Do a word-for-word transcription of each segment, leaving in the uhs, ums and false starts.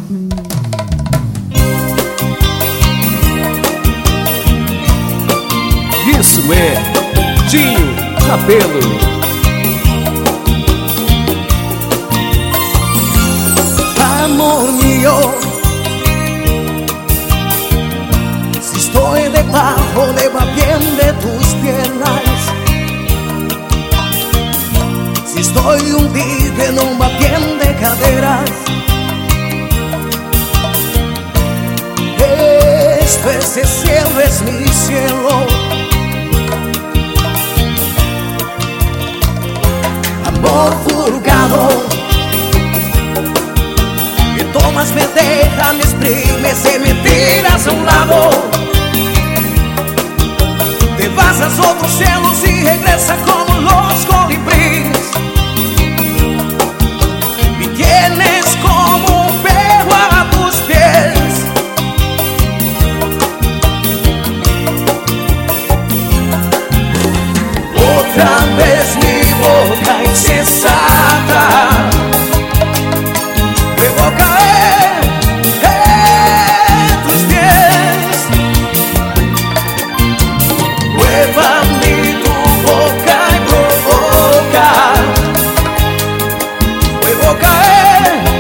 Isso é Dinho Cabelo. Amor mío, si estoy debajo de va bien de tus piernas, si estoy hundido en un va bien de caderas, esto ese cielo es mi cielo. Amor furgado, que tomas, me dejas, me exprimes y me tiras a un lado. Te vas a otros cielos y regresas como los colibríes. Me tienes como un perro a tus pies. Otra vez mi boca insensata, debo caer en tus pies. Prueba-me tu boca y provoca, debo caer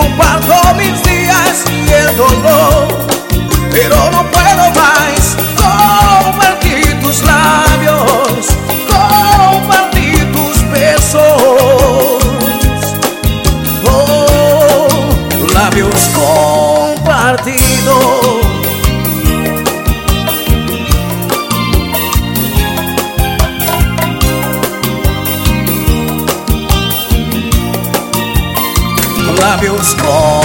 comparto mis días y el dolor, pero no puedo más compartir tus labios, compartir tus besos. Oh, labios compartidos. Labios compartidos.